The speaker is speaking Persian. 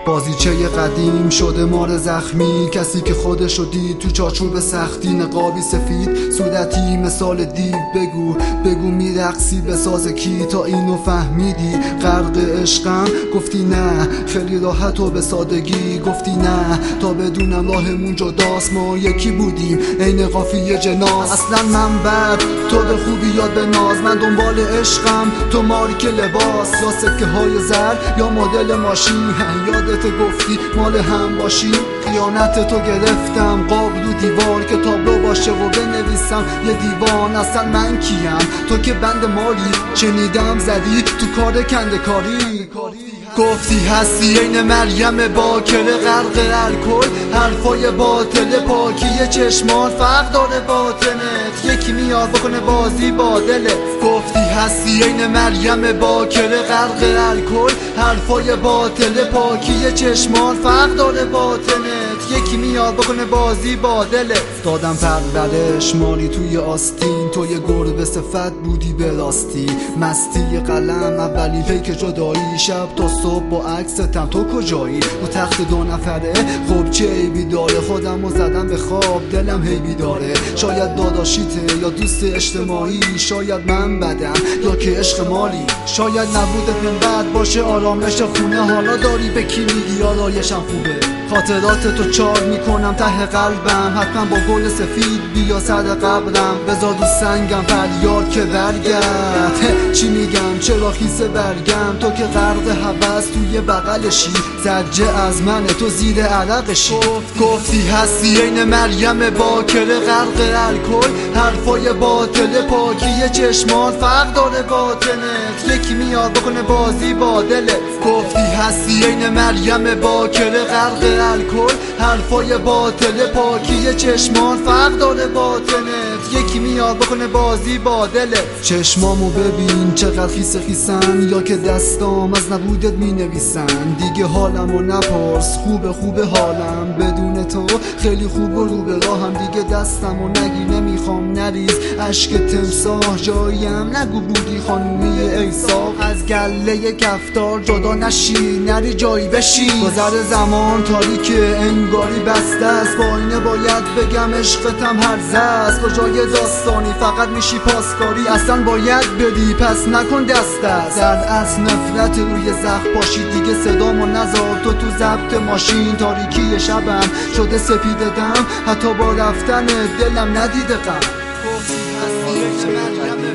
بازیچه قدیم شده مار زخمی، کسی که خودشو دید تو چارچوب سختی، نقابی سفید صورتی مثال دیو. بگو میرقصی به ساز کی تا اینو فهمیدی؟ غرق عشقم گفتی نه، خیلی راحت و به سادگی گفتی نه، تا بدونم راهمون جداست، ما یکی بودیم عین قافیه جناس. اصلا من بد تو به خوبی یاد به ناز، من دنبال عشقم تو مارک لباس، یا سکه های زر یا مدل ماشین. یادت گفتی مال هم باشی، خیانت تو گرفتم قاب رو دیوار که تابلو باشه و بنویسم یه دیوان. اصلا من کیم تو که بند مالی؟ شنیدم زدی تو کار کنده کاری. گفتی هستی عین مریم باکره غرق الکل، حرفای باطل پاکی چشمان فرق داره باطنت، یکی میاد بکنه بازی با دلت. گفتی هستی عین مریم باکره غرق الکل، حرفای باطل پاکی چشمان فرق داره باطنت، یکی میاد بکنه بازی با دلت. دادم پرورش مالی توی آستین، تو یه گربه صفت بودی به راستی، مستی قلم اولین پیک جدایی، شب تا صبح با عکستم تو کجایی؟ و تخت 2 نفره خب چه عیبی داره؟ خودمو زدم به خواب دلم هی بیداره، شاید داداشیته یا دوست اجتماعی، شاید من بدم یا که عشق مالی، شاید نبودت من بد باشه آرامش خونه، حالا داری به کی میگی آرایشم خوبه؟ خاطرات تو چار میکنم ته قلبم، حتما با گل سفید بیا سر قبرم، بذار دو سنگم فریاد که برگرد. چی میگم چرا خیسه برگم؟ تو که غرق هوس توی بغلشی، زجه از من تو زیر عرقشی. گفتی هستی عین مریم باکره غرق الکل، حرفای باطل پاکی چشمان فرق داره باطنت، یکی میاد بکنه بازی با دلت. گفتی هستی عین مریم باکره غرق الکل، حرفای باطل پاکی چشمان فرق داره باطنت، یکی میاد بکنه بازی با دلت. چشمامو ببین چقدر خیسن، یا که دستام از نبودت می نویسن. دیگه حالمو نپرس خوبه حالم بدون تو خیلی خوب و رو به راهم، دیگه دستمو نگی نمیخوام نریز اشک تمساح، جاییم نگو بودی خانومی ایسا، از گله کفتار جدا نشی نری جایی بشی. گذر زمان تاریک انگاری بسته است، با اینه باید بگم عشقتم هرزه است، کجای داستانی فقط میشی پاسکاری، اصلا باید بدی پس نکن دست است. در اصل نفرت روی زخم پاشی، دیگه صدامو نذار تو ضبط ماشین، تاریکی شبم شده سپید دم، حتی با رفتن دلم ندیده غم. گفتی هستی